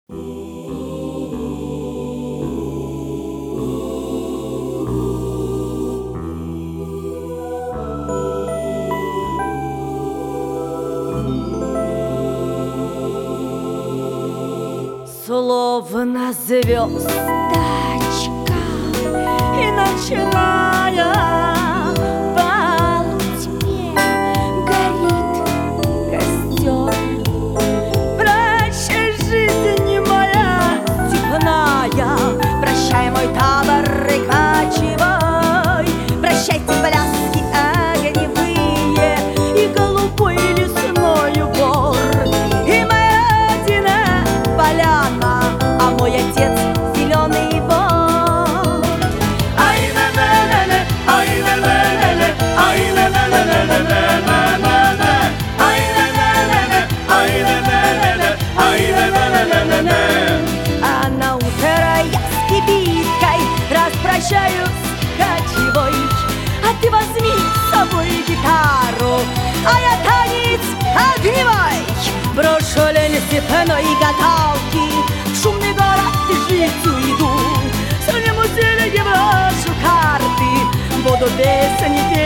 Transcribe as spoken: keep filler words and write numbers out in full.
Словно звездочка, и начиная полутьме горит костер. Прощай, жизнь моя степная, прощай, мой табор и кочевой, прощайте, пляски огневые и голубой лесной бор, и моя родина поляна, а мой отец зеленый бор. Ай на на на на, ай на на на на, ай на на на на на на на, ай на на на на, ай на на на на, ай на на на на на. А на утро я с кибиткой распрощаюсь кочевой, а ты возьми с собой гитару, а я танец огневой. Брошу лень степной гадалки, в шумный город жить уйду, с ним усилия брошу карты, буду песни